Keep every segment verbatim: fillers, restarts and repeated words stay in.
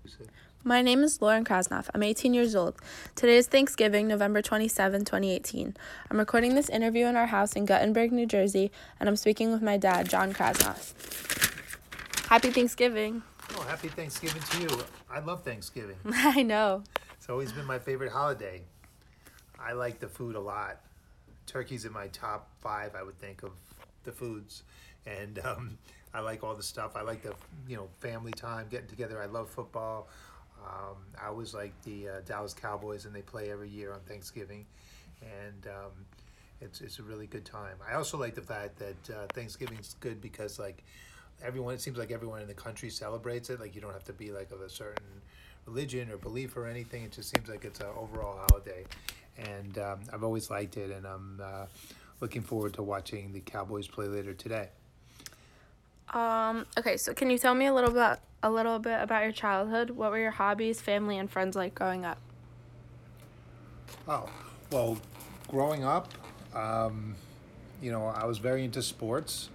My name is Lauren Krasnoff. I'm eighteen years old. Today is Thanksgiving, November twenty-seventh, twenty eighteen. I'm recording this interview in our house in Guttenberg, New Jersey, and I'm speaking with my dad, John Krasnoff. Happy Thanksgiving. Oh, happy Thanksgiving to you. I love Thanksgiving. I know. It's always been my favorite holiday. I like the food a lot. Turkey's in my top five, I would think, of the foods. And um, I like all the stuff. I like the, you know, family time, getting together. I love football. Um, I always like the uh, Dallas Cowboys, and they play every year on Thanksgiving. And um, it's it's a really good time. I also like the fact that uh, Thanksgiving's good because, like, everyone, it seems like everyone in the country celebrates it. Like, you don't have to be, like, of a certain religion or belief or anything. It just seems like it's an overall holiday. And um, I've always liked it, and I'm uh, looking forward to watching the Cowboys play later today. Um, okay, so can you tell me a little bit a little bit about your childhood? What were your hobbies, family, and friends like growing up? Oh, well, growing up, um, you know, I was very into sports,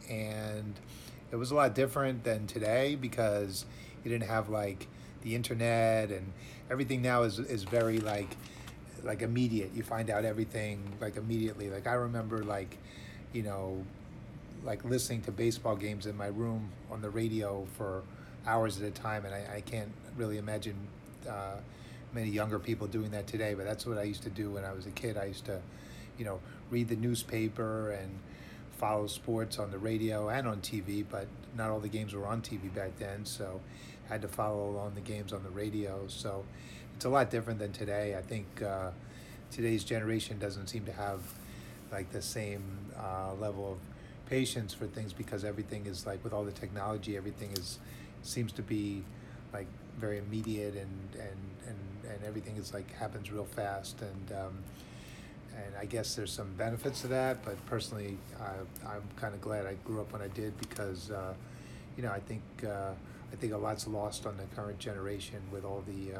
and it was a lot different than today because you didn't have, like, the internet, and everything now is is very, like, like immediate. You find out everything, like, immediately. Like, I remember, like, you know, like listening to baseball games in my room on the radio for hours at a time, and I, I can't really imagine uh, many younger people doing that today, but that's what I used to do when I was a kid. I used to, you know, read the newspaper and follow sports on the radio and on T V, but not all the games were on T V back then, so I had to follow along the games on the radio. So it's a lot different than today. I think uh, today's generation doesn't seem to have like the same uh, level of patience for things because everything is like, with all the technology, everything is seems to be like very immediate, and and and, and everything is like happens real fast, and um, and I guess there's some benefits to that, but personally I, I'm kind of glad I grew up when I did because uh, you know I think uh, I think a lot's lost on the current generation with all the uh,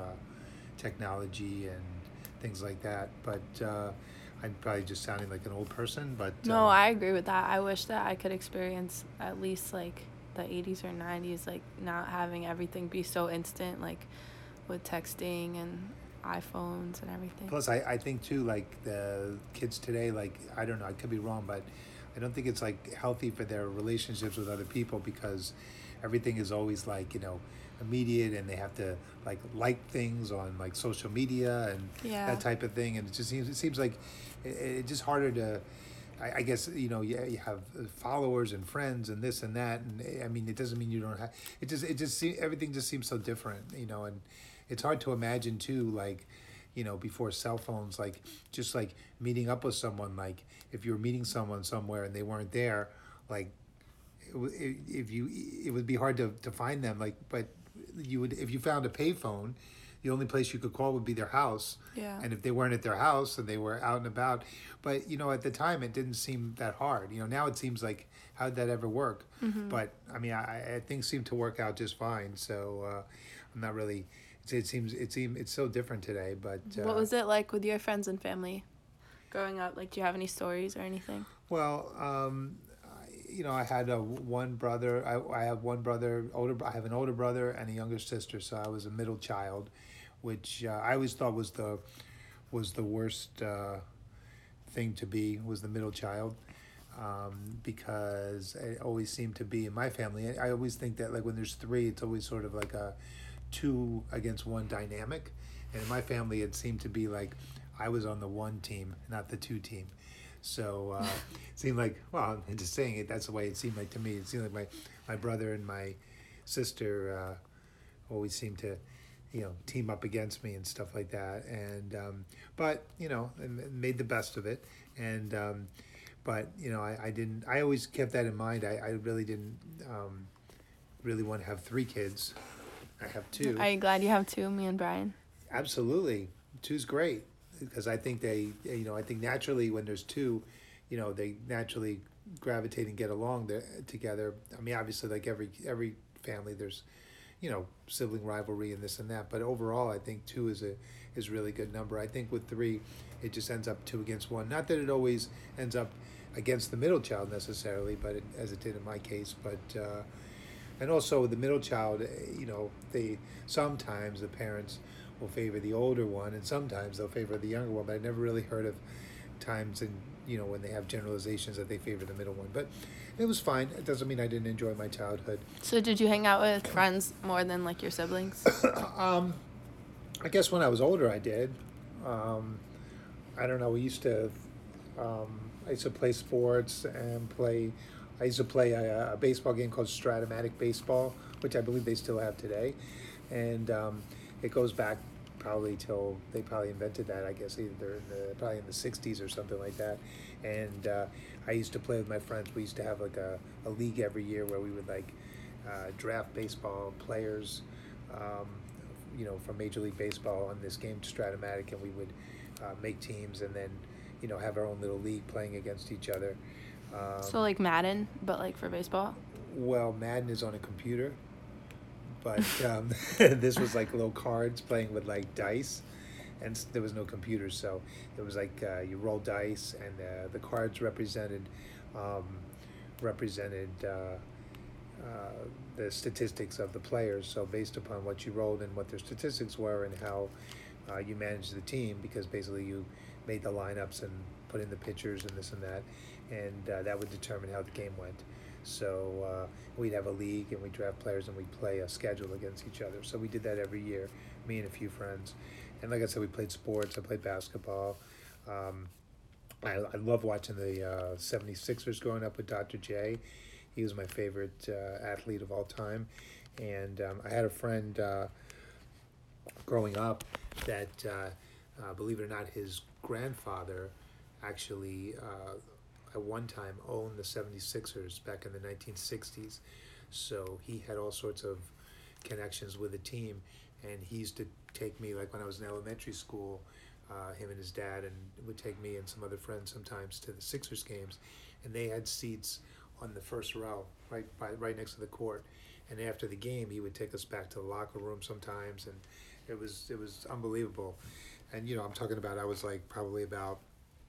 technology and things like that, but uh, I'm probably just sounding like an old person, but No, um, I agree with that. I wish that I could experience at least like the eighties or nineties, like not having everything be so instant, like with texting and iPhones and everything. plus I, I think too, like the kids today, like I don't know, I could be wrong, but I don't think it's like healthy for their relationships with other people because everything is always like, you know, immediate, and they have to like like things on like social media and Yeah. that type of thing, and it just seems it seems like it, it's just harder to I, I guess, you know, yeah, you have followers and friends and this and that, and I mean, it doesn't mean you don't have. It just, it just, se- everything just seems so different, you know, and it's hard to imagine too, like, you know, before cell phones, like just like meeting up with someone, like if you were meeting someone somewhere and they weren't there, like it, w- it, if you, it would be hard to to find them, like, but you would if you found a payphone. The only place you could call would be their house. Yeah. And if they weren't at their house and they were out and about, but you know, at the time it didn't seem that hard. You know, now it seems like how'd that ever work? Mm-hmm. But I mean, I, I things seem to work out just fine. So uh, I'm not really. It, it seems it seems it's so different today. But uh, What was it like with your friends and family growing up? Like, do you have any stories or anything? Well, um, I- you know, I had a one brother. I, I have one brother. Older. I have an older brother and a younger sister. So I was a middle child, which uh, I always thought was the was the worst uh, thing to be, was the middle child, um, because it always seemed to be in my family. I always think that like when there's three, it's always sort of like a two against one dynamic, and in my family, it seemed to be like I was on the one team, not the two team. So uh, it seemed like, well, I'm just saying it. That's the way it seemed like to me. It seemed like my my brother and my sister uh, always seemed to, you know, team up against me and stuff like that. And um, but you know, and made the best of it. And um, but you know, I, I didn't. I always kept that in mind. I, I really didn't um, really want to have three kids. I have two. Are you glad you have two, me and Brian? Absolutely, two's great because I think they, you know, I think naturally when there's two, you know, they naturally gravitate and get along there, together. I mean, obviously, like every every family, there's, you know, sibling rivalry and this and that. But overall, I think two is a is a really good number. I think with three, it just ends up two against one. Not that it always ends up against the middle child necessarily, but it, as it did in my case. But uh, And also the middle child, eh, you know, they sometimes the parents will favor the older one, and sometimes they'll favor the younger one. But I never really heard of times in you know when they have generalizations that they favor the middle one. But it was fine. It doesn't mean I didn't enjoy my childhood. So did you hang out with friends more than like your siblings? um, I guess when I was older, I did. Um, I don't know. We used to. Um, I used to play sports and play. I used to play a, a baseball game called Stratomatic Baseball, which I believe they still have today, and um, it goes back probably till they probably invented that. I guess either in the, probably in the sixties or something like that. And uh, I used to play with my friends. We used to have like a, a league every year where we would like uh, draft baseball players, um, you know, from Major League Baseball on this game Stratomatic, and we would uh, make teams and then you know have our own little league playing against each other. Um, So like Madden, but like for baseball? well, Madden is on a computer, but um, this was like little cards playing with like dice, and s- there was no computer, so it was like uh, you roll dice, and uh, the cards represented um, represented uh, uh, the statistics of the players. So based upon what you rolled and what their statistics were, and how uh, you managed the team, because basically you made the lineups and put in the pitchers and this and that, and uh, that would determine how the game went. So uh, we'd have a league and we'd draft players and we'd play a schedule against each other. So we did that every year, me and a few friends. And like I said, we played sports. I played basketball. Um, I, I love watching the uh, seventy-sixers growing up with Doctor J. He was my favorite uh, athlete of all time. And um, I had a friend uh, growing up that, uh, uh, believe it or not, his grandfather actually uh, at one time owned the seventy-sixers back in the nineteen sixties. So he had all sorts of connections with the team, and he used to take me, like when I was in elementary school, uh, him and his dad, and would take me and some other friends sometimes to the Sixers games, and they had seats on the first row, right by right next to the court. And after the game, he would take us back to the locker room sometimes, and it was it was unbelievable. And you know, I'm talking about I was like probably about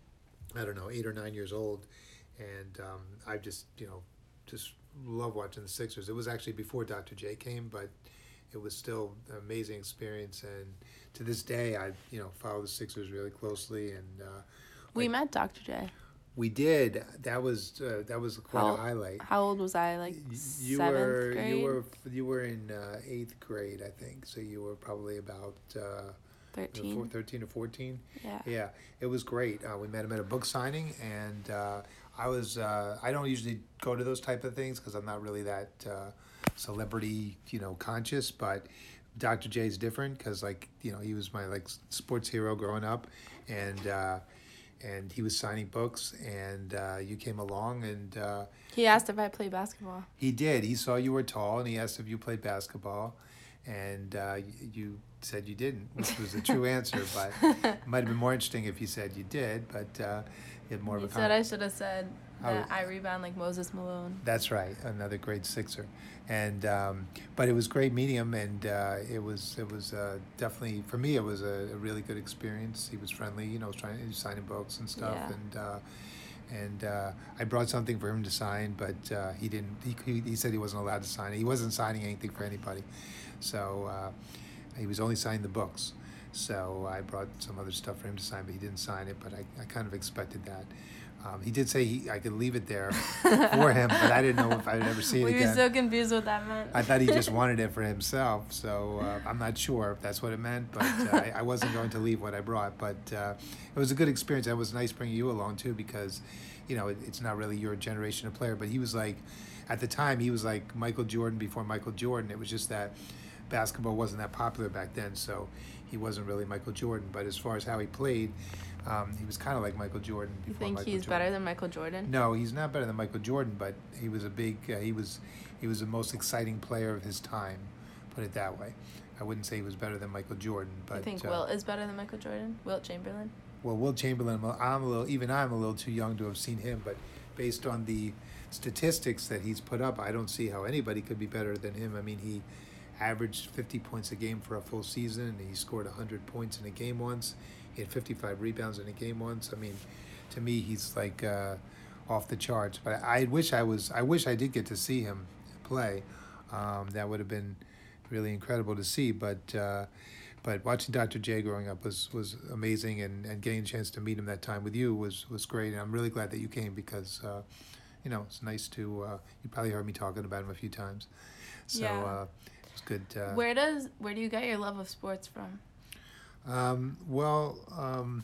I don't know eight or nine years old, and um, I just you know just love watching the Sixers. It was actually before Doctor J came, but it was still an amazing experience. And to this day, I you know follow the Sixers really closely, and uh, We like, met Doctor J. we did. That was uh, that was quite How- a highlight. How old was I? Like Y- You seventh were grade? you were you were in uh, eighth grade, I think. So you were probably about uh, thirteen. four, thirteen or fourteen. Yeah. Yeah, it was great. Uh, we met him at a book signing, and uh, I was uh, I don't usually go to those type of things because I'm not really that uh, celebrity, you know, conscious. But Doctor J is different because, like, you know, he was my like sports hero growing up, and uh, and he was signing books, and uh, you came along, and uh, He asked if I played basketball. he did. He saw you were tall, and he asked if you played basketball, and uh, y- you said you didn't, which was a true answer. But it might have been more interesting if you said you did. But uh, you had more He of a. said I should have said I that was- I rebound like Moses Malone. That's right, another great Sixer, and um, but it was great meeting him, and uh, it was it was uh, definitely for me it was a, a really good experience. He was friendly, you know, was trying he was signing books and stuff, Yeah. and uh, and uh, I brought something for him to sign, but uh, he didn't. He, he he said he wasn't allowed to sign it. He wasn't signing anything for anybody, so uh, he was only signing the books. So I brought some other stuff for him to sign, but he didn't sign it. But I, I kind of expected that. Um, he did say he, I could leave it there for him, but I didn't know if I would ever see it We were again. so confused what that meant. I thought he just wanted it for himself, so uh, I'm not sure if that's what it meant, but uh, I, I wasn't going to leave what I brought. But uh, it was a good experience. It was nice bringing you along too, because you know it, it's not really your generation of player, but he was like, at the time he was like Michael Jordan before Michael Jordan. It was just that basketball wasn't that popular back then, so he wasn't really Michael Jordan. But as far as how he played, um, he was kind of like Michael Jordan. You Before think Michael he's Jordan. better than Michael Jordan? No, he's not better than Michael Jordan, but he was a big. Uh, he was, he was the most exciting player of his time. Put it that way. I wouldn't say he was better than Michael Jordan, but You think uh, Wilt is better than Michael Jordan? Wilt Chamberlain? well, Will Chamberlain. I'm a- I'm a little. Even I'm a little too young to have seen him, but based on the statistics that he's put up, I don't see how anybody could be better than him. I mean, he averaged fifty points a game for a full season, and he scored one hundred points in a game once. He had fifty-five rebounds in a game once. I mean, to me, he's like uh, off the charts. But I wish I was. I wish I did get to see him play. Um, that would have been really incredible to see. But uh, but watching Doctor J growing up was was amazing, and, and getting a chance to meet him that time with you was was great. And I'm really glad that you came because uh, you know it's nice to. Uh, you probably heard me talking about him a few times, so Yeah. uh, it's good. Uh, Where does where do you get your love of sports from? um, well. Um,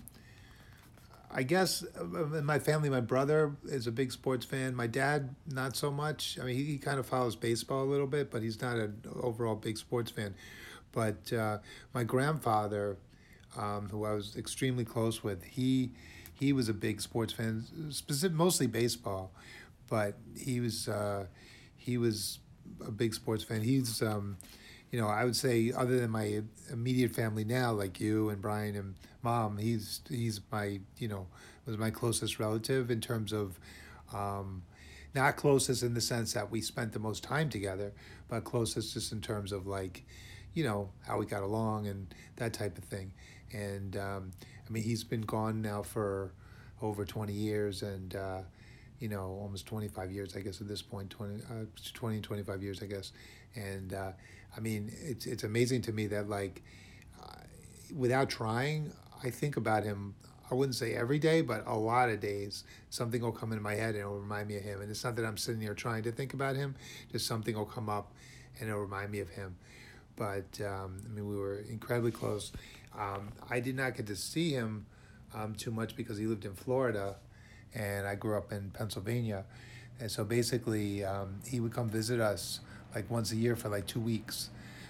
I guess uh, in my family, my brother is a big sports fan. My dad, not so much. I mean, he, he kind of follows baseball a little bit, but he's not an overall big sports fan. But uh, my grandfather, um, who I was extremely close with, he he was a big sports fan, specific, mostly baseball, but he was uh, he was a big sports fan. He's um, you know, I would say other than my immediate family now, like you and Brian and Mom, he's he's my you know was my closest relative in terms of. Um, not closest in the sense that we spent the most time together, but closest just in terms of like, you know, how we got along and that type of thing. And um, I mean, he's been gone now for over twenty years and, uh, you know, almost twenty-five years, I guess, at this point, twenty, uh, twenty, twenty-five years, I guess. And uh, I mean, it's, it's amazing to me that like, uh, without trying, I think about him. I wouldn't say every day, but a lot of days, something will come into my head and it'll remind me of him. And it's not that I'm sitting here trying to think about him, just something will come up and it'll remind me of him. But, um, I mean, we were incredibly close. Um, I did not get to see him um, too much because he lived in Florida and I grew up in Pennsylvania. And so basically, um, he would come visit us like once a year for like two weeks.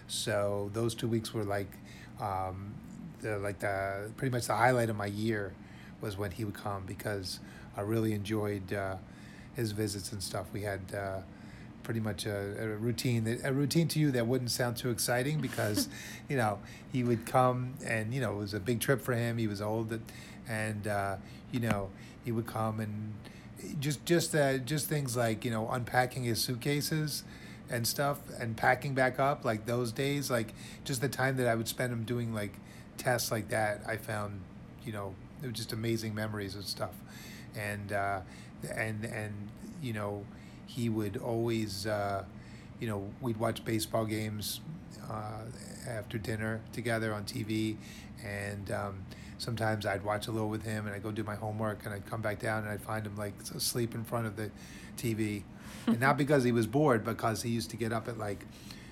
So those two weeks were like, um, the like the pretty much the highlight of my year was when he would come because I really enjoyed uh, his visits and stuff. We had uh, pretty much a, a routine that a routine to you that wouldn't sound too exciting because you know he would come and you know it was a big trip for him. He was old and uh, you know he would come and just just uh, just things like you know unpacking his suitcases and stuff and packing back up like those days like just the time that I would spend him doing like tests like that I found you know they were just amazing memories and stuff and uh, and and you know he would always uh, you know we'd watch baseball games uh, after dinner together on T V and um, sometimes I'd watch a little with him and I'd go do my homework and I'd come back down and I'd find him like asleep in front of the T V and not because he was bored because he used to get up at like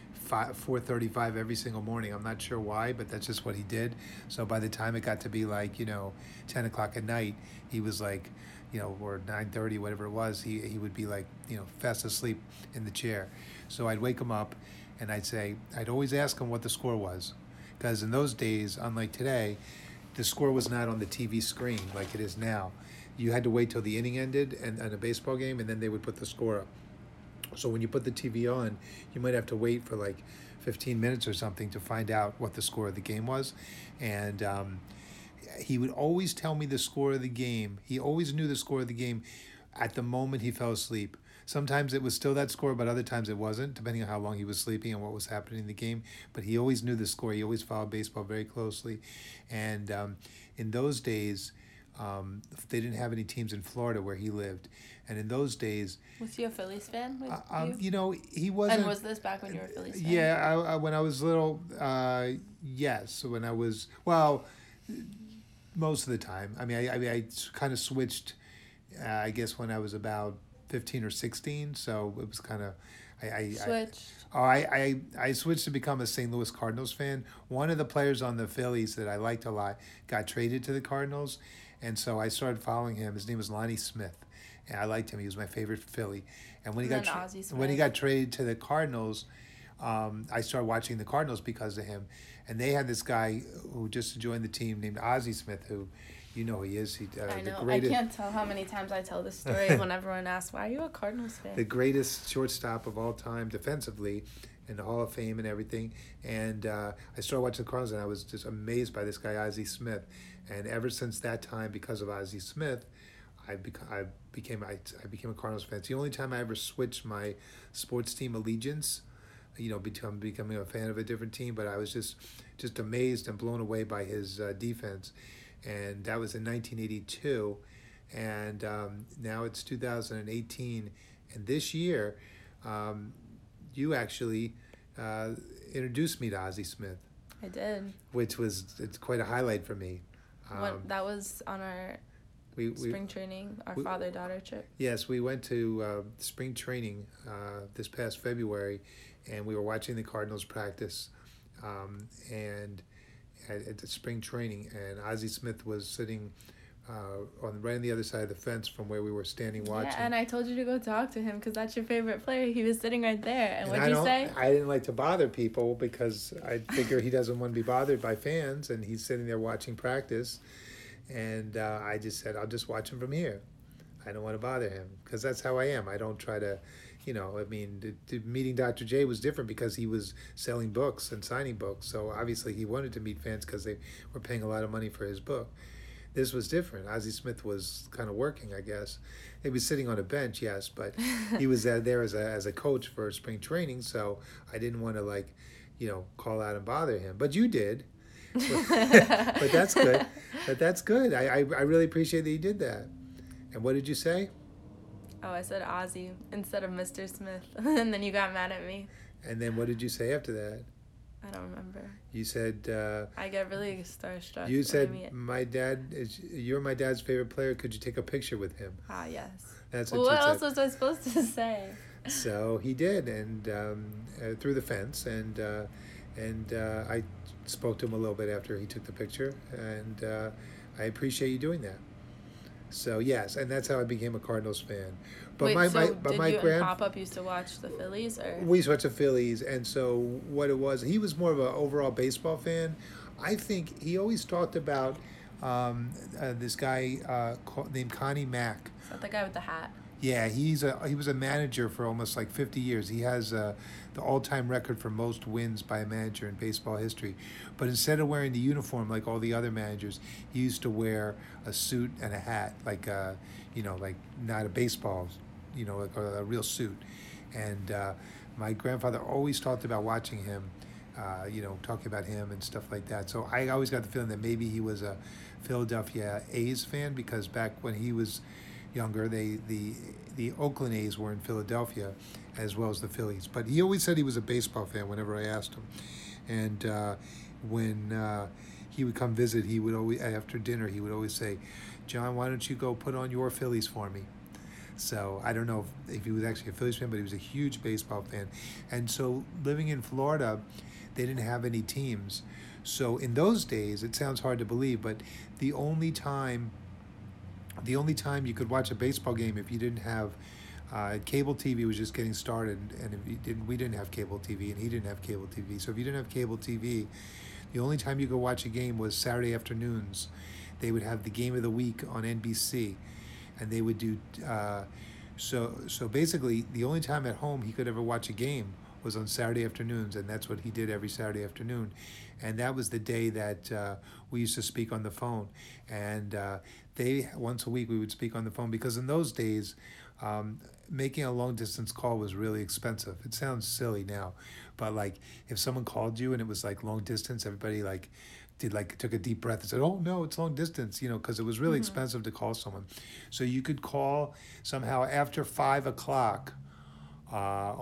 four thirty-five every single morning. I'm not sure why, but that's just what he did. So by the time it got to be like, you know, ten o'clock at night, he was like, you know, or nine thirty, whatever it was, he, he would be like, you know, fast asleep in the chair. So I'd wake him up and I'd say, I'd always ask him what the score was. Because in those days, unlike today, the score was not on the T V screen like it is now. You had to wait till the inning ended and, and a baseball game, and then they would put the score up. So when you put the T V on, you might have to wait for like fifteen minutes or something to find out what the score of the game was. And um, he would always tell me the score of the game. He always knew the score of the game at the moment he fell asleep. Sometimes it was still that score, but other times it wasn't, depending on how long he was sleeping and what was happening in the game. But he always knew the score. He always followed baseball very closely. And um, in those days, um, they didn't have any teams in Florida where he lived. And in those days... Was he a Phillies fan with uh, um, you? You know, he wasn't... And was this back when you were a Phillies fan? Yeah, I, I, when I was little, uh, yes. When I was... Well, most of the time. I mean, I, I, mean, I kind of switched, uh, I guess, when I was about fifteen or sixteen. So it was kind of... I, I, Switched. I, oh, I, I, I switched to become a Saint Louis Cardinals fan. One of the players on the Phillies that I liked a lot got traded to the Cardinals. And so I started following him. His name was Lonnie Smith. And I liked him. He was my favorite Philly. And when he And got then tra- when he got traded to the Cardinals, um, I started watching the Cardinals because of him. And they had this guy who just joined the team named Ozzie Smith, who, you know, who he is. He, uh, I know. The greatest, I can't tell how many times I tell this story when everyone asks, "Why are you a Cardinals fan?" the greatest shortstop of all time defensively, in the Hall of Fame and everything. And uh, I started watching the Cardinals, and I was just amazed by this guy Ozzie Smith. And ever since that time, because of Ozzie Smith, I became I became I, I became a Cardinals fan. It's the only time I ever switched my sports team allegiance. You know, become becoming a fan of a different team. But I was just just amazed and blown away by his uh, defense, and that was in nineteen eighty-two, and um, now it's two thousand eighteen, and this year. Um, you actually uh, introduced me to Ozzie Smith, I did. which was it's quite a highlight for me. Um, What that was on our we, we spring training, our we- father daughter trip. Yes, we went to uh, spring training uh, this past February, and we were watching the Cardinals practice, um, and at, at the spring training, and Ozzie Smith was sitting uh, on right on the other side of the fence from where we were standing watching. Yeah, and I told you to go talk to him because that's your favorite player. He was sitting right there. And, And what'd I you don't- say? I didn't like to bother people because I figure he doesn't want to be bothered by fans, and he's sitting there watching practice, and uh, I just said, I'll just watch him from here. I don't want to bother him because that's how I am. I don't try to, you know, I mean, the, the meeting Doctor J was different because he was selling books and signing books. So obviously he wanted to meet fans because they were paying a lot of money for his book. This was different. Ozzie Smith was kind of working, I guess. He was sitting on a bench, yes, but he was uh, there as a as a coach for spring training. So I didn't want to like, you know, call out and bother him. But you did. but, but that's good. But that's good. I, I I really appreciate that you did that. And what did you say? Oh, I said Ozzy instead of Mister Smith. And then you got mad at me. And then what did you say after that? I don't remember. You said. Uh, I get really starstruck. you when I said meet- my dad is. You're my dad's favorite player. Could you take a picture with him? Ah, yes. That's Well, what what you else said. was I supposed to say? So he did, and um, uh, through the fence, and uh, and uh, I spoke to him a little bit after he took the picture, and uh, I appreciate you doing that. So yes, and that's how I became a Cardinals fan. But Wait, my, so my but did my you grand and Pop-Up used to watch the Phillies? Or we used to watch the Phillies, and so what it was, he was more of an overall baseball fan. I think he always talked about um, uh, this guy uh, called, named Connie Mack. is that the guy with the hat? Yeah, he's a he was a manager for almost like fifty years. He has uh, the all-time record for most wins by a manager in baseball history. But instead of wearing the uniform like all the other managers, he used to wear a suit and a hat, like uh, you know, like not a baseball, you know, like a, a real suit. And uh, my grandfather always talked about watching him, uh, you know, talking about him and stuff like that. So I always got the feeling that maybe he was a Philadelphia A's fan because back when he was younger, they the the Oakland A's were in Philadelphia, as well as the Phillies. But he always said he was a baseball fan whenever I asked him. And uh, when uh, he would come visit, he would always after dinner he would always say, "John, why don't you go put on your Phillies for me?" So I don't know if, if he was actually a Phillies fan, but he was a huge baseball fan. And so living in Florida, they didn't have any teams. So in those days, it sounds hard to believe, but the only time the only time you could watch a baseball game if you didn't have uh, cable T V was just getting started, and if you didn't, we didn't have cable T V, and he didn't have cable T V. So if you didn't have cable T V, the only time you could watch a game was Saturday afternoons. They would have the game of the week on N B C, and they would do uh, so. So basically, the only time at home he could ever watch a game was on Saturday afternoons, and that's what he did every Saturday afternoon. And that was the day that uh, we used to speak on the phone. And uh, they once a week we would speak on the phone because in those days, um, making a long distance call was really expensive. It sounds silly now, but like if someone called you and it was like long distance, everybody like did like took a deep breath and said, "Oh no, it's long distance," you know, because it was really mm-hmm. expensive to call someone. So you could call somehow after five o'clock uh,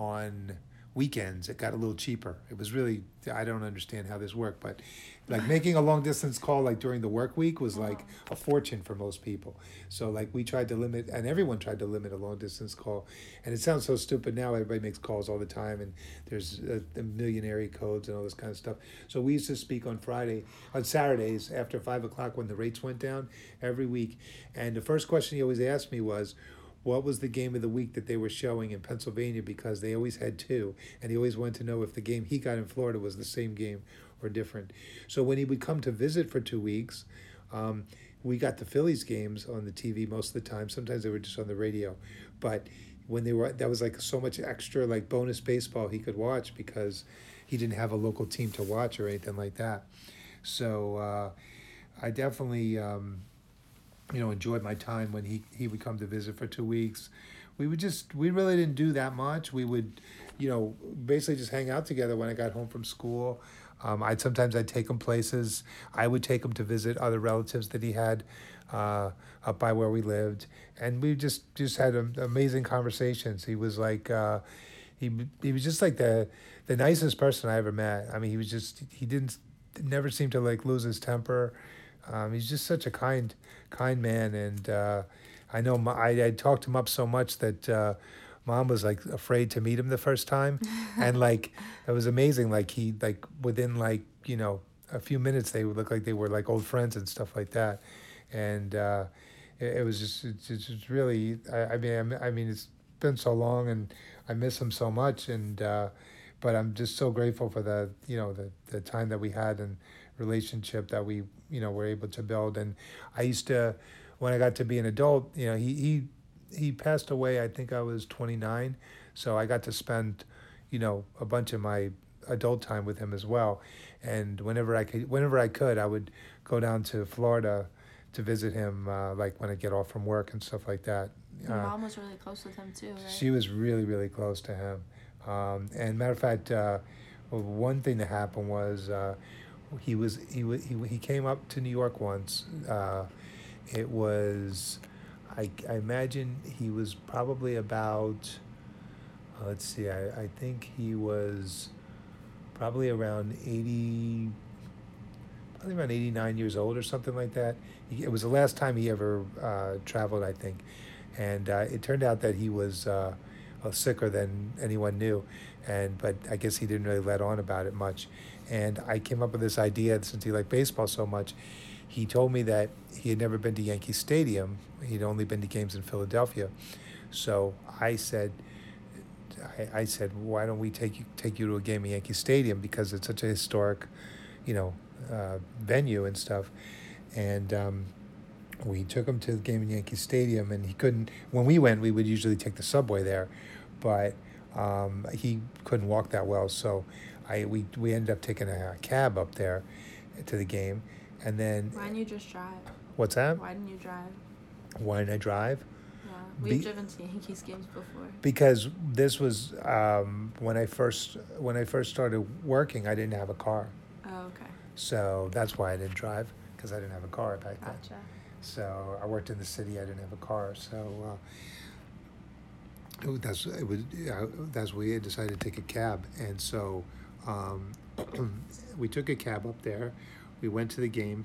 on weekends. It got a little cheaper. It was really, I don't understand how this worked, but like making a long distance call like during the work week was like a fortune for most people. So like we tried to limit, and everyone tried to limit a long distance call. And it sounds so stupid now. Everybody makes calls all the time, and there's a, a million area codes and all this kind of stuff. So we used to speak on Friday, on Saturdays after five o'clock when the rates went down every week. And the first question he always asked me was, what was the game of the week that they were showing in Pennsylvania, because they always had two, and he always wanted to know if the game he got in Florida was the same game or different. So when he would come to visit for two weeks, um, we got the Phillies games on the T V most of the time. Sometimes they were just on the radio, but when they were, that was like so much extra like bonus baseball he could watch because he didn't have a local team to watch or anything like that. So uh, I definitely. Um, you know, enjoyed my time when he, he would come to visit for two weeks. We would just, we really didn't do that much. We would, you know, basically just hang out together when I got home from school. Um, I'd sometimes I'd take him places. I would take him to visit other relatives that he had uh, up by where we lived. And we just, just had um, amazing conversations. He was like, uh, he he was just like the the nicest person I ever met. I mean, he was just he didn't never seemed to like lose his temper. Um, he's just such a kind kind man, and uh, I know my, I I talked him up so much that uh, mom was like afraid to meet him the first time, and like it was amazing. Like he like within like you know a few minutes they would look like they were like old friends and stuff like that, and uh, it, it was just it's just really I, I mean I mean it's been so long and I miss him so much and uh, but I'm just so grateful for the you know the the time that we had and relationship that we you know were able to build. And I used to when I got to be an adult, you know he he he passed away. I think I was twenty-nine, so I got to spend you know a bunch of my adult time with him as well. And whenever I could whenever I could I would go down to Florida to visit him, uh, like when I get off from work and stuff like that. Your uh, mom was really close with him too, right? She was really, really close to him. Um, and matter of fact, uh, well, one thing that happened was uh, he was he, wa- he he came up to New York once. Uh, it was, I, I imagine he was probably about. Uh, let's see, I, I think he was probably around eighty, probably around eighty-nine years old or something like that. He, it was the last time he ever uh, traveled, I think, and uh, it turned out that he was uh, uh, sicker than anyone knew, and but I guess he didn't really let on about it much. And I came up with this idea since he liked baseball so much. He told me that he had never been to Yankee Stadium. He'd only been to games in Philadelphia. So I said, I, I said, why don't we take you take you to a game at Yankee Stadium because it's such a historic, you know, uh, venue and stuff. And um, we took him to the game in Yankee Stadium, and he couldn't. When we went, we would usually take the subway there, but um, he couldn't walk that well. So I we we ended up taking a cab up there to the game, and then. Why didn't you just drive? What's that? Why didn't you drive? Why didn't I drive? Yeah, we've Be- driven to Yankees games before. Because this was um, when I first when I first started working, I didn't have a car, Oh, okay. so that's why I didn't drive because I didn't have a car back then. Gotcha. So I worked in the city. I didn't have a car, so uh, it- that's it was yeah, that's we had decided to take a cab, and so um, we took a cab up there. We went to the game,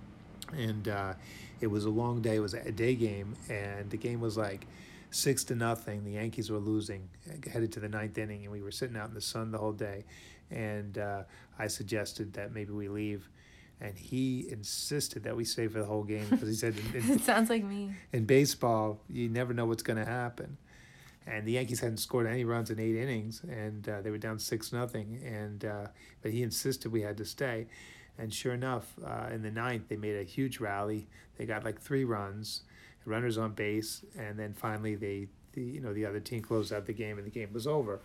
and uh, it was a long day. It was a day game, and the game was like six to nothing. The Yankees were losing, headed to the ninth inning, and we were sitting out in the sun the whole day. And uh, I suggested that maybe we leave, and he insisted that we stay for the whole game because he said in, in, It sounds like me. in baseball you never know what's going to happen. And the Yankees hadn't scored any runs in eight innings, and uh, they were down six nothing. And uh, but he insisted we had to stay. And sure enough, uh, in the ninth, they made a huge rally. They got like three runs, runners on base, and then finally they, the you know, the other team closed out the game, and the game was over.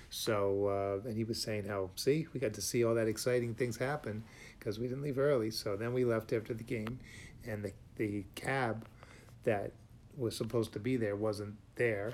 So uh, and he was saying how, see, we got to see all that exciting things happen because we didn't leave early. So then we left after the game, and the the cab that was supposed to be there wasn't there.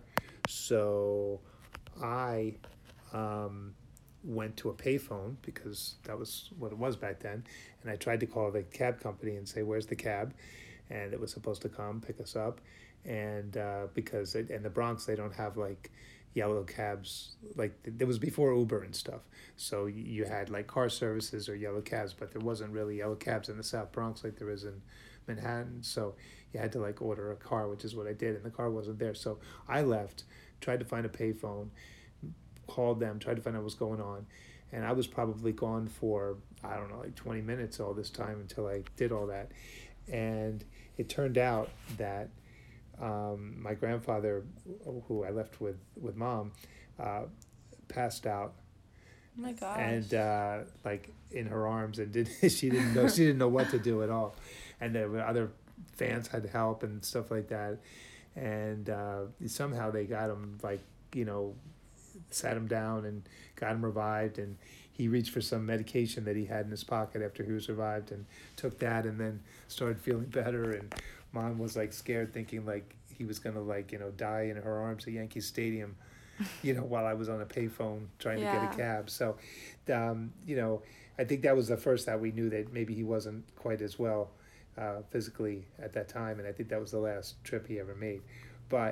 So I. Um, went to a payphone because that was what it was back then, and I tried to call the cab company and say, where's the cab? And it was supposed to come pick us up, and uh, because it, in the Bronx they don't have like yellow cabs, like it was before Uber and stuff, so you had like car services or yellow cabs, but there wasn't really yellow cabs in the South Bronx like there is in Manhattan. So you had to like order a car, which is what I did, and the car wasn't there. So I left, tried to find a payphone, called them, tried to find out what's going on, and I was probably gone for, I don't know, like twenty minutes all this time until I did all that. And it turned out that um, my grandfather, who I left with, with mom, uh, passed out. Oh my gosh. And uh, like in her arms, and did she didn't know she didn't know what to do at all. And there were other fans had help and stuff like that. And uh, somehow they got him, like, you know, sat him down and got him revived, and he reached for some medication that he had in his pocket after he was revived and took that, and then started feeling better. And mom was like scared, thinking like he was gonna like you know die in her arms at Yankee Stadium, you know, while I was on a payphone trying Yeah. to get a cab. So um, you know, I think that was the first that we knew that maybe he wasn't quite as well uh, physically at that time, and I think that was the last trip he ever made. But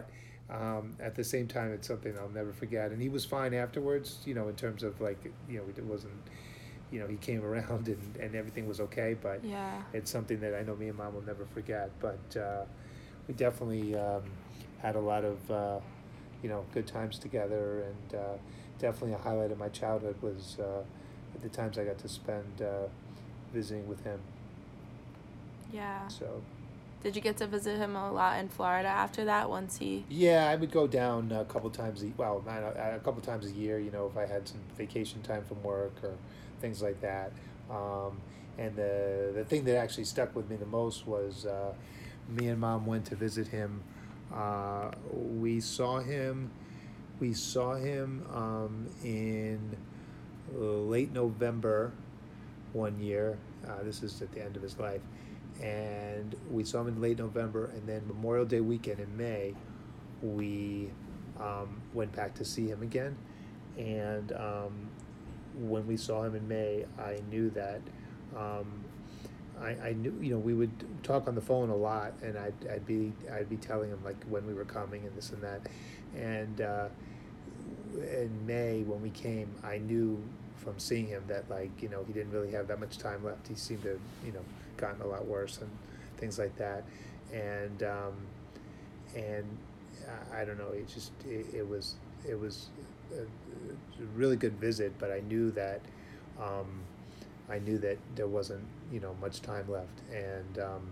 um, at the same time, it's something I'll never forget. And he was fine afterwards, you know, in terms of like, you know, it wasn't, you know, he came around and, and everything was okay. But Yeah. it's something that I know me and mom will never forget. But uh, we definitely um, had a lot of, uh, you know, good times together. And uh, definitely a highlight of my childhood was uh, the times I got to spend uh, visiting with him. Yeah. So. Did you get to visit him a lot in Florida after that once he... Yeah, I would go down a couple times, a, well, not a, a couple times a year, you know, if I had some vacation time from work or things like that. Um, and the, the thing that actually stuck with me the most was uh, me and mom went to visit him. Uh, we saw him, we saw him um, in late November one year. Uh, this is at the end of his life. And we saw him in late November, and then Memorial Day weekend in May, we um, went back to see him again. And um, when we saw him in May, I knew that um, I, I knew, you know, we would talk on the phone a lot, and I'd, I'd be I'd be telling him like when we were coming and this and that. And uh, in May when we came, I knew from seeing him that, like, you know, he didn't really have that much time left. He seemed to, you know, gotten a lot worse and things like that. And um, and I, I don't know. It just it, it was it was a, a really good visit, but I knew that um, I knew that there wasn't, you know, much time left. And um,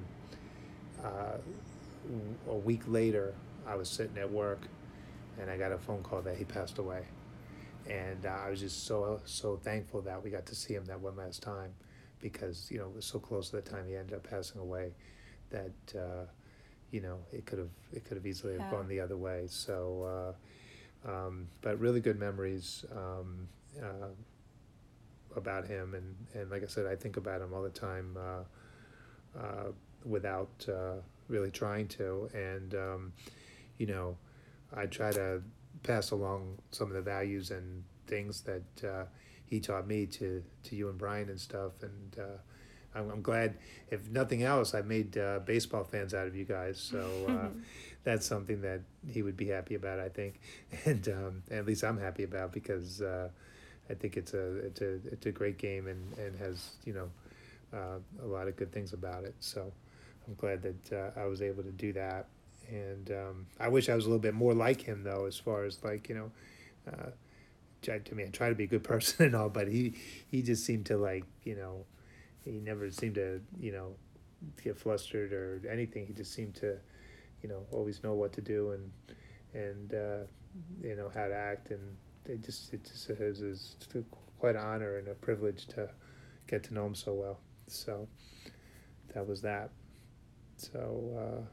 uh, a week later, I was sitting at work, and I got a phone call that he passed away. And uh, I was just so so thankful that we got to see him that one last time, because, you know, it was so close to the time he ended up passing away that uh, you know, it could have it could have easily Yeah. have gone the other way. So, uh, um, but really good memories um, uh, about him, and, and like I said, I think about him all the time uh, uh, without uh, really trying to, and um, you know, I try to pass along some of the values and things that uh, he taught me to, to you and Brian and stuff. And uh, I'm, I'm glad, if nothing else, I made uh, baseball fans out of you guys. So uh, that's something that he would be happy about, I think. And um, at least I'm happy about, because uh, I think it's a it's a it's a great game, and, and has, you know, uh, a lot of good things about it. So I'm glad that uh, I was able to do that. And um, I wish I was a little bit more like him, though, as far as, like, you know, uh, I, I mean, I try to be a good person and all, but he, he just seemed to, like, you know, he never seemed to, you know, get flustered or anything. He just seemed to, you know, always know what to do, and, and uh, you know, how to act. And it just, it just is, is quite an honor and a privilege to get to know him so well. So that was that. So, uh,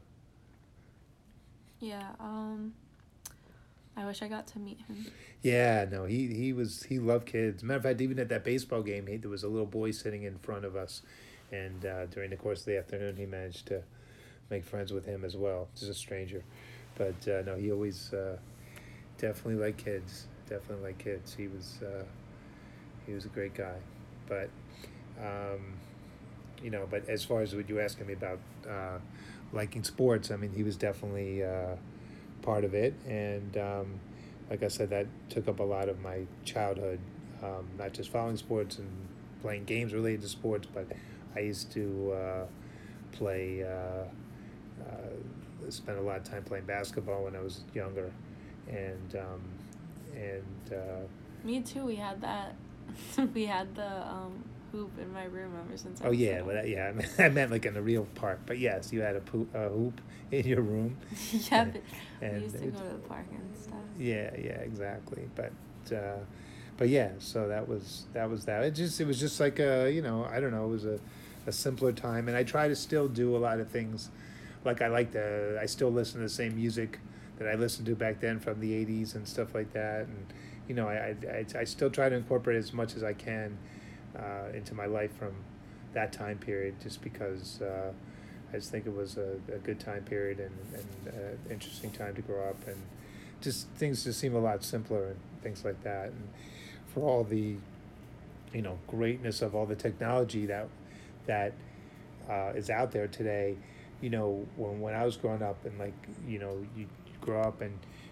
Yeah, um, I wish I got to meet him. yeah, no, he, he was he loved kids. Matter of fact, even at that baseball game, he, there was a little boy sitting in front of us, and uh, during the course of the afternoon, he managed to make friends with him as well, just a stranger. But uh, no, he always uh, definitely liked kids. Definitely liked kids. He was uh, he was a great guy. But um, you know, but as far as what you asking me about uh, liking sports, I mean, he was definitely uh, part of it. And um, like I said, that took up a lot of my childhood, um, not just following sports and playing games related to sports, but I used to uh, play, uh, uh, spend a lot of time playing basketball when I was younger. And, um, and uh, Me too, we had that. We had the um, hoop in my room ever since I oh was yeah, little. well, that, yeah, I meant, I meant like in a real park. But yes, you had a, poop, a hoop in your room. Yeah, but And we used to it- go to the park and stuff. Yeah, yeah, exactly. But, uh, but yeah, so that was that was that. It just it was just like a, you know, I don't know, it was a, a simpler time, and I try to still do a lot of things. Like I like to, I still listen to the same music that I listened to back then from the eighties and stuff like that, and you know, I I, I still try to incorporate as much as I can uh, into my life from that time period, just because uh, I just think it was a, a good time period, and and uh, interesting time to grow up, and just things just seem a lot simpler and things like that. And for all the, you know, greatness of all the technology that that uh, is out there today, you know, when when I was growing up, and like, you know, you, you grow up and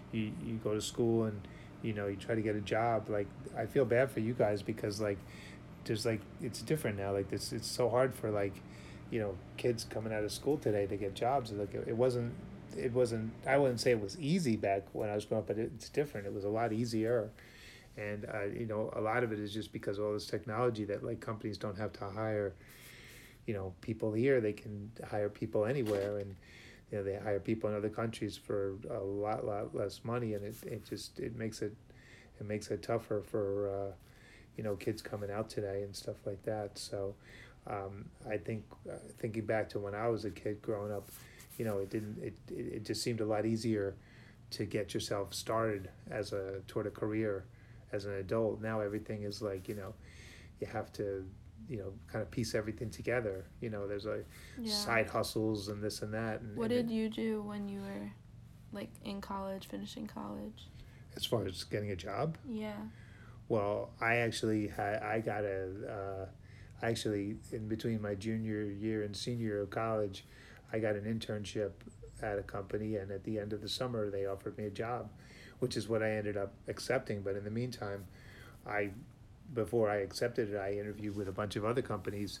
you you go to school and you know you try to get a job. Like I feel bad for you guys because like there's like it's different now. Like this, it's so hard for like you know kids coming out of school today to get jobs. Like it, it wasn't. It wasn't. I wouldn't say it was easy back when I was growing up, but it's different. It was a lot easier, and uh, you know, a lot of it is just because of all this technology that like companies don't have to hire, you know, people here. They can hire people anywhere, and you know, they hire people in other countries for a lot, lot less money, and it, it just it makes it it makes it tougher for uh, you know kids coming out today and stuff like that. So, um, I think uh, thinking back to when I was a kid growing up. You know, it didn't. It, it it just seemed a lot easier to get yourself started as a toward a career as an adult. Now everything is like you know, you have to you know kind of piece everything together. You know, there's like Yeah. side hustles and this and that. And, What and did you do when you were, like, in college, finishing college? as far as getting a job, Yeah. well, I actually had I got a uh, actually in between my junior year and senior year of college. I got an internship at a company, and at the end of the summer, they offered me a job, which is what I ended up accepting. But in the meantime, I, before I accepted it, I interviewed with a bunch of other companies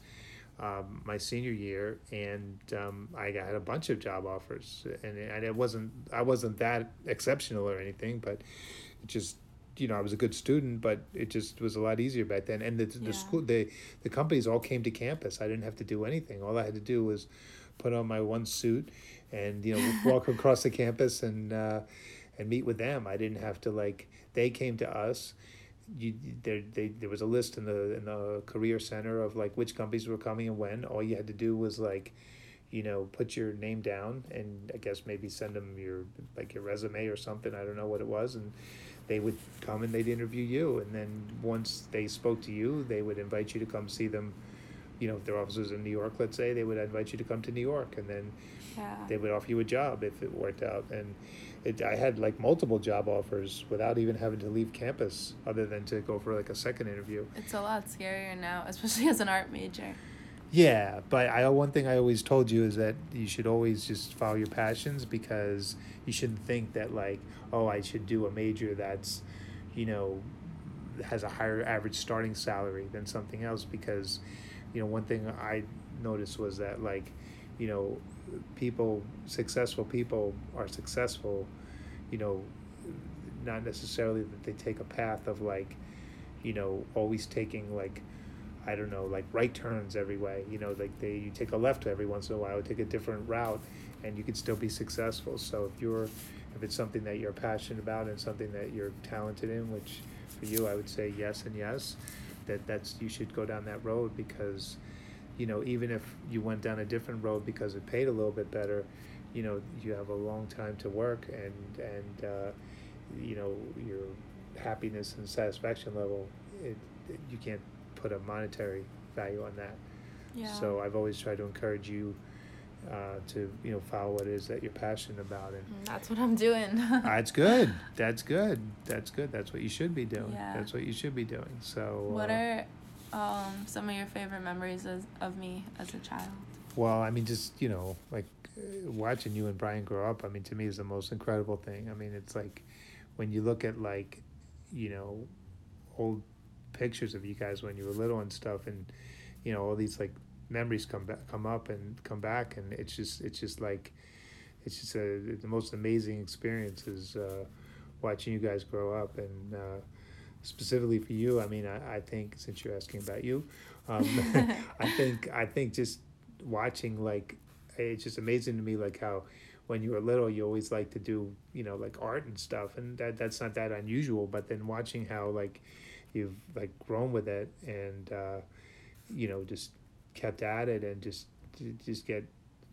um, my senior year, and um, I got a bunch of job offers, and and it wasn't I wasn't that exceptional or anything, but it just you know I was a good student, but it just was a lot easier back then. And the the Yeah. school the the companies all came to campus. I didn't have to do anything. All I had to do was put on my one suit and you know walk across the campus and uh, and meet with them. I didn't have to like they came to us. You there they there was a list in the in the career center of like which companies were coming and when. All you had to do was like you know put your name down and I guess maybe send them your like your resume or something. I don't know what it was, and they would come and they'd interview you, and then once they spoke to you, they would invite you to come see them. You know, if their offices in New York, let's say, they would invite you to come to New York, and then Yeah. they would offer you a job if it worked out. And it, I had like multiple job offers without even having to leave campus, other than to go for like a second interview. It's a lot scarier now, especially as an art major. Yeah, but I one thing I always told you is that you should always just follow your passions, because you shouldn't think that like, oh, I should do a major that's, you know, has a higher average starting salary than something else, because you know, one thing I noticed was that like, you know, people, successful people are successful, you know, not necessarily that they take a path of like, you know, always taking like, I don't know, like right turns every way, you know, like they, you take a left every once in a while, take a different route, and you can still be successful. So if you're, if it's something that you're passionate about and something that you're talented in, which for you, I would say yes and yes, that that's, you should go down that road, because, you know, even if you went down a different road because it paid a little bit better, you know, you have a long time to work, and, and, uh, you know, your happiness and satisfaction level, it, it, you can't put a monetary value on that. Yeah. So I've always tried to encourage you uh, to, you know, follow what it is that you're passionate about. And Mm, That's what I'm doing. that's good. That's good. That's good. That's what you should be doing. Yeah. That's what you should be doing. So. What uh, are um, some of your favorite memories as, of me as a child? Well, I mean, just, you know, like uh, watching you and Brian grow up, I mean, to me is the most incredible thing. I mean, it's like when you look at like, you know, old pictures of you guys when you were little and stuff, and, you know, all these like memories come back, come up and come back. And it's just, it's just like, it's just a, the most amazing experience is uh, watching you guys grow up. And uh, specifically for you, I mean, I, I think since you're asking about you, um, I think, I think just watching like, it's just amazing to me like how when you were little you always like to do, you know, like art and stuff, and that that's not that unusual, but then watching how like you've like grown with it, and uh you know, just kept at it, and just just get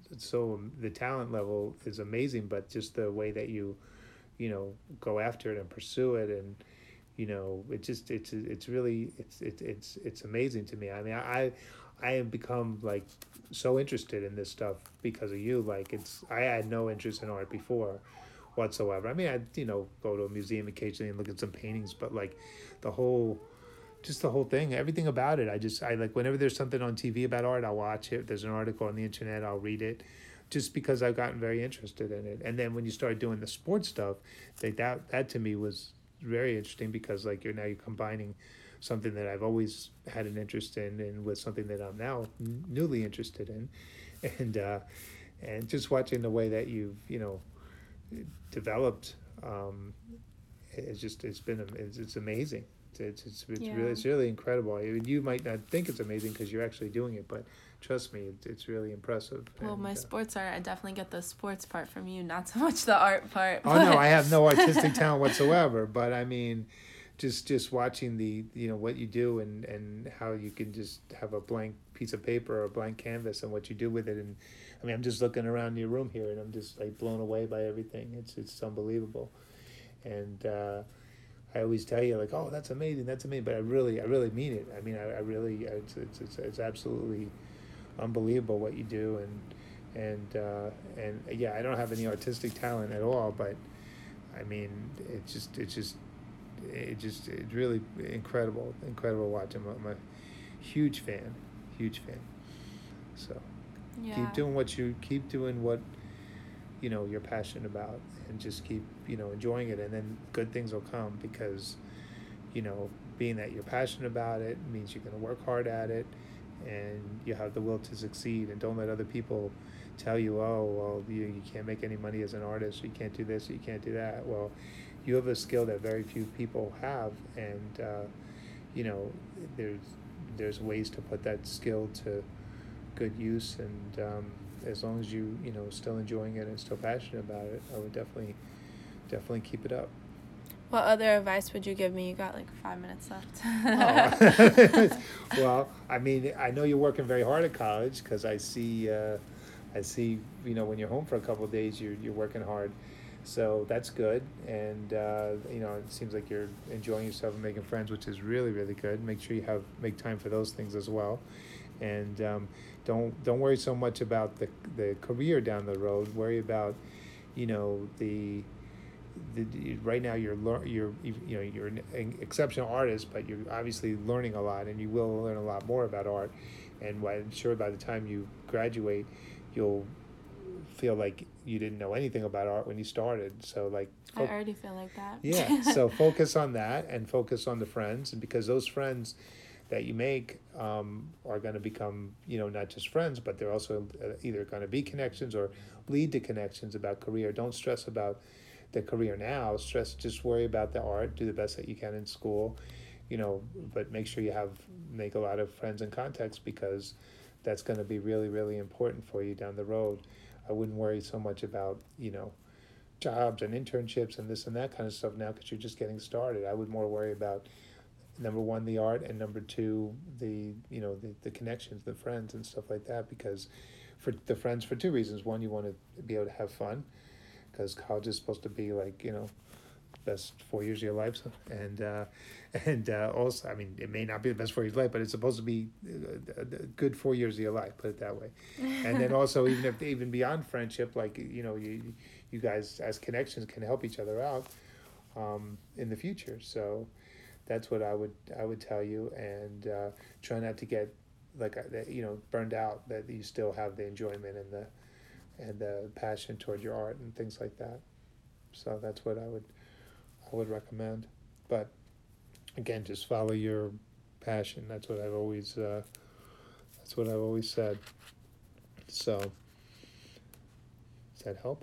so the talent level is amazing, but just the way that you you know go after it and pursue it, and you know, it just it's it's really it's it's it's it's amazing to me. I mean, I I have become like so interested in this stuff because of you. Like it's I had no interest in art before whatsoever. I mean, I you know go to a museum occasionally and look at some paintings, but like the whole just the whole thing, everything about it. I just I like whenever there's something on T V about art, I'll watch it. If there's an article on the internet, I'll read it. just because I've gotten very interested in it. And then when you start doing the sports stuff, like that that to me was very interesting because like you're now you're combining something that I've always had an interest in and with something that I'm now n- newly interested in, and uh, and just watching the way that you've you know developed, um, it's just it's been it's, it's amazing. It's it's it's Yeah. really it's really incredible. I mean, you might not think it's amazing because you're actually doing it, but trust me, it, it's really impressive. Well, and, my uh, sports art, I definitely get the sports part from you, not so much the art part. Oh no, I have no artistic talent whatsoever. But I mean, just just watching the you know what you do and and how you can just have a blank piece of paper or a blank canvas and what you do with it. And I mean, I'm just looking around your room here and I'm just like blown away by everything. It's it's unbelievable. And uh, I always tell you like, oh, that's amazing, that's amazing. But I really I really mean it. I mean, I, I really it's, it's it's it's absolutely unbelievable what you do. And and uh, and yeah, I don't have any artistic talent at all, but I mean, it's just it's just it just it's really incredible, incredible watching. I'm, I'm a huge fan, huge fan. So Yeah. keep doing what you keep doing what you know you're passionate about, and just keep you know enjoying it, and then good things will come because you know being that you're passionate about it means you're going to work hard at it, and you have the will to succeed. And don't let other people tell you, oh, well, you, you can't make any money as an artist, you can't do this, you can't do that. Well, you have a skill that very few people have, and uh, you know there's there's ways to put that skill to good use. And um, as long as you you know still enjoying it and still passionate about it, I would definitely definitely keep it up. What other advice would you give me? You got like five minutes left. Oh. Well, I mean, I know you're working very hard at college because I see, uh, I see, you know, when you're home for a couple of days, you're you're working hard, so that's good. And uh, you know, it seems like you're enjoying yourself and making friends, which is really really good. Make sure you have make time for those things as well, and um, don't don't worry so much about the the career down the road. Worry about, you know, the The, right now you're lear- you're you know you're an exceptional artist, but you're obviously learning a lot, and you will learn a lot more about art. And I'm sure by the time you graduate, you'll feel like you didn't know anything about art when you started. So like, I already feel like that. yeah. So focus on that and focus on the friends, and because those friends that you make um, are going to become, you know, not just friends, but they're also uh, either going to be connections or lead to connections about career. Don't stress about the career now. Stress, just worry about the art. Do the best that you can in school, you know, but make sure you have make a lot of friends and contacts because that's going to be really, really important for you down the road. I wouldn't worry so much about, you know, jobs and internships and this and that kind of stuff now because you're just getting started. I would more worry about number one, the art, and number two, the you know the, the connections, the friends and stuff like that. Because for the friends, for two reasons. One, you want to be able to have fun because college is supposed to be like you know best four years of your life, so, and uh, and uh, also, I mean, it may not be the best four years of life, but it's supposed to be a, a good four years of your life. Put it that way. And then also, even if even beyond friendship, like you know, you you guys as connections can help each other out um, in the future. So that's what I would I would tell you, and uh, try not to get like uh, you know burned out. That you still have the enjoyment and the and the passion toward your art and things like that. So that's what I would I would recommend. But again, just follow your passion. That's what I've always uh, that's what I've always said. So does that help?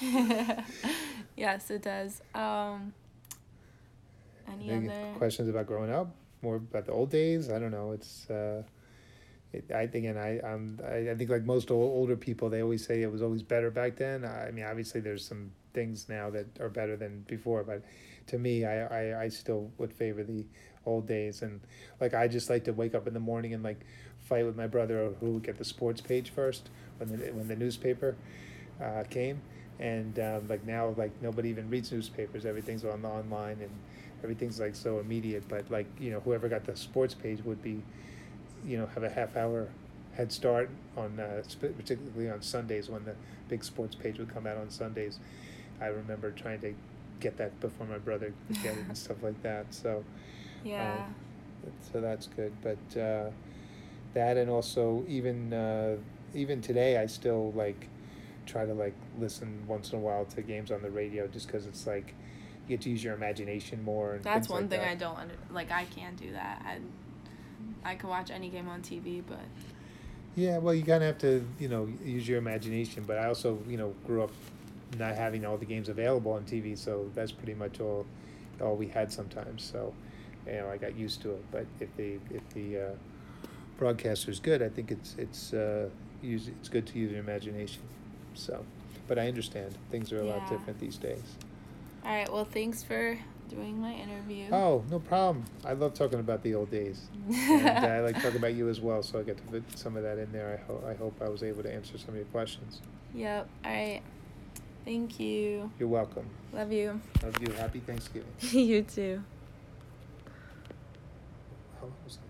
Yes, it does. Um, any Any other questions about growing up? More about the old days? I don't know. It's uh, it, I think, and I um I, I think like most old, older people, they always say it was always better back then. I mean, obviously there's some things now that are better than before, but to me, I, I, I still would favor the old days. And like I just like to wake up in the morning and like fight with my brother over who would get the sports page first when the when the newspaper uh, came. And um, like now, like nobody even reads newspapers. Everything's on the online and everything's like so immediate. But like you know, whoever got the sports page would be, you know, have a half hour head start on uh, particularly on Sundays when the big sports page would come out on Sundays. I remember trying to get that before my brother could get it and stuff like that. So yeah. uh, so that's good. But uh, that and also even uh, even today, I still like try to like listen once in a while to games on the radio, just because it's like you get to use your imagination more. And That's things one like thing that. I don't under, like. I can't do that. I I could watch any game on T V, but Yeah, well, you kind of have to, you know, use your imagination. But I also, you know, grew up not having all the games available on T V, so that's pretty much all, all we had sometimes. So, you know, I got used to it. But if the if the uh, broadcaster's good, I think it's it's uh, use it's good to use your imagination. So, but I understand things are a lot Yeah. different these days. all right. Well, thanks for doing my interview. Oh, no problem. I love talking about the old days, and uh, I like talking about you as well. So I get to put some of that in there. I hope I hope I was able to answer some of your questions. Yep. All right. Thank you. You're welcome. Love you. Love you. Happy Thanksgiving. You too. How long was that?